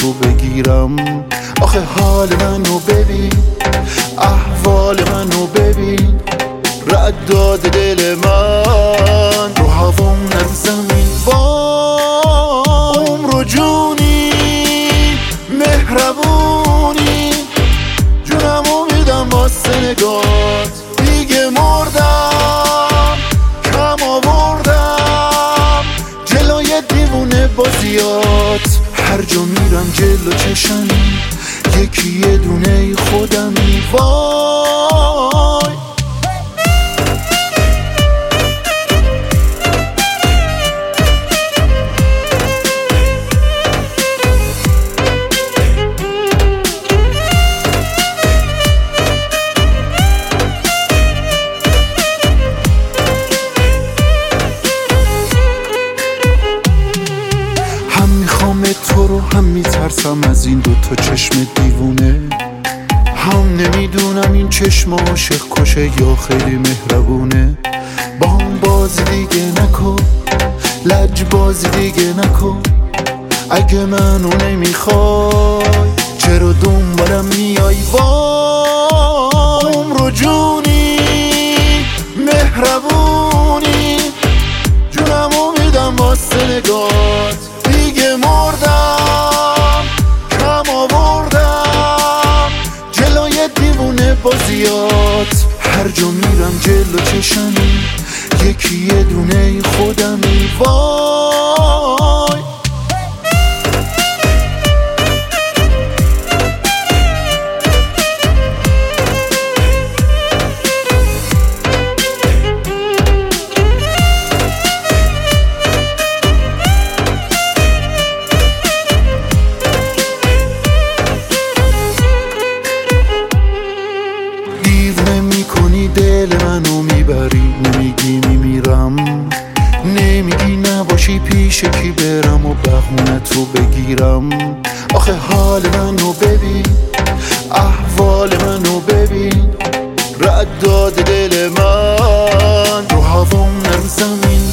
تو بگیرم. آخه حال منو ببین، احوال منو ببین، رد داد دل من رو هوام نرو زمین. عمر و جونی مهربونی، جونمو میدم واسه نگات. دیگه مردم کم آوردم جلوی دیوونه بازیات. هر جا میرم جلو چشمی یکی یه دونه خودمی. وای هم میخوام تو رو، هم میترسم از این دوتا چشم دیوونه. هم نمیدونم این چشم عاشق کشه یا خیلی مهربونه. با هم بازی دیگه نکن، لج بازی دیگه نکن. اگه منو نمیخوای چرا دنبالم میای؟ عمر و جونی مهربونی، جونمو میدم واسه نگات. دیگه مردم کم آوردم جلوی دیوونه بازیات. هر جا میرم جلو چشمی یکی یه دونه خودمی. وای دل منو میبری، نمیگی میمیرم، نمیگی نباشی پیش کی برم و بهونه تو بگیرم. آخه حال منو ببین، احوال منو ببین، رد داد دل من رو هوام نرو زمین.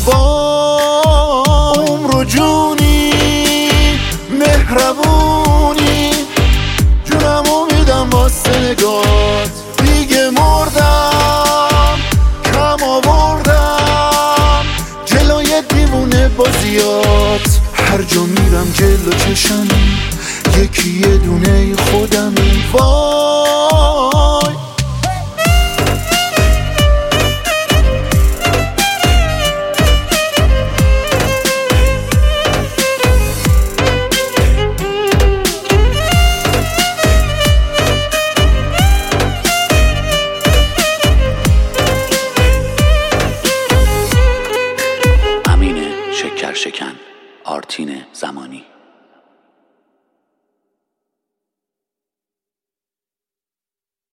عمر و جونی مهربونی، جونمو میدم واسه نگات. دیگه مردم کم آوردم جلوی دیوونه بازیات. هر جا میرم جلو چشمی یکی یه دونه خودمی. وای شکن آرتین زمانی.